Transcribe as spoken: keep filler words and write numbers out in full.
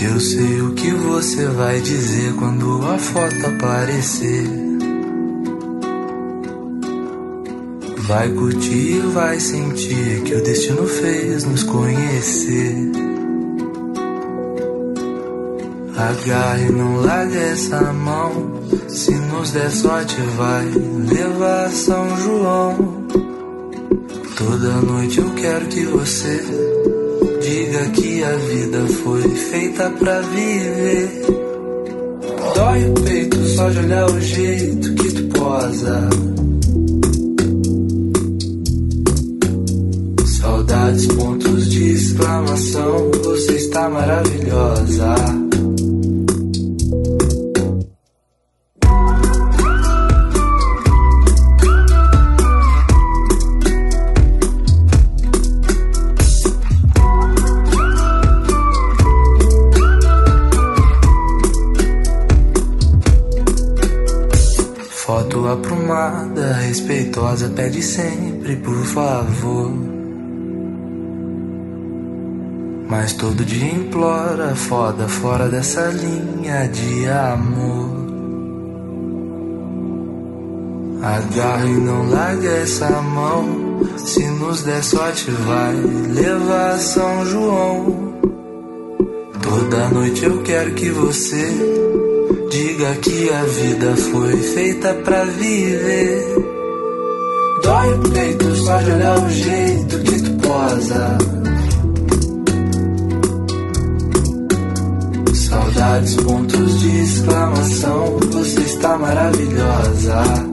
Eu sei o que você vai dizer quando a foto aparecer. Vai curtir e vai sentir que o destino fez nos conhecer. Agarre, não largue essa mão. Se nos der sorte vai levar São João. Toda noite eu quero que você diga que a vida foi feita pra viver. Dói o peito só de olhar o jeito que tu posa. Saudades, pontos de exclamação. Você está maravilhosa. Foto aprumada, respeitosa, pede sempre por favor. Mas todo dia implora, foda, fora dessa linha de amor. Agarre e não largue essa mão. Se nos der sorte vai levar São João. Toda noite eu quero que você diga que a vida foi feita pra viver. Dói o peito só de olhar o jeito que tu posa. Saudades, pontos de exclamação. Você está maravilhosa.